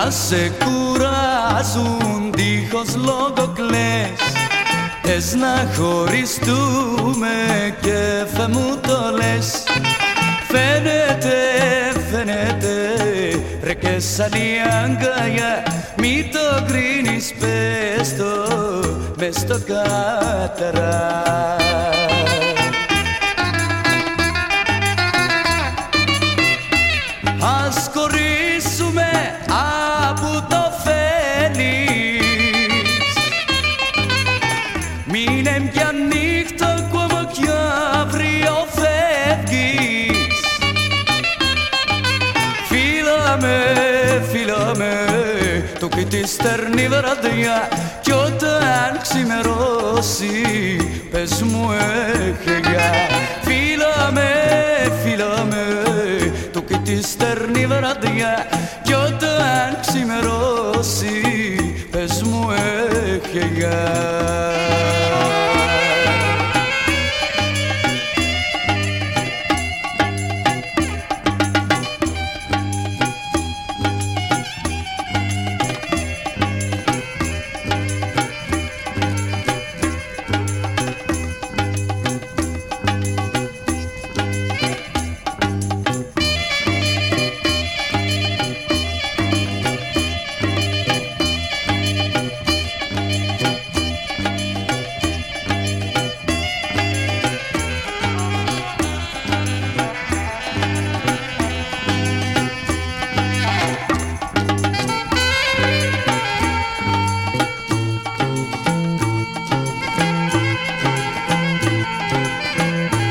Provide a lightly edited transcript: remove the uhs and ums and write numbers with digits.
να σε κουράζουν δίχως λόγο κλαις. Θες να χωριστούμε και φε μου το λες. Φαίνεται, ρε και σαν η αγκαλιά. Μη το κρίνεις, πες το μες στο κάταρα. Ας χωρίσουμε από το φαίνεις. Μείνε μια νύχτα ακόμα κι αύριο φεύγεις. Φίλαμε το και τη στερνή βραδιά. Κι όταν ξημερώσει πες μου έχε γεια.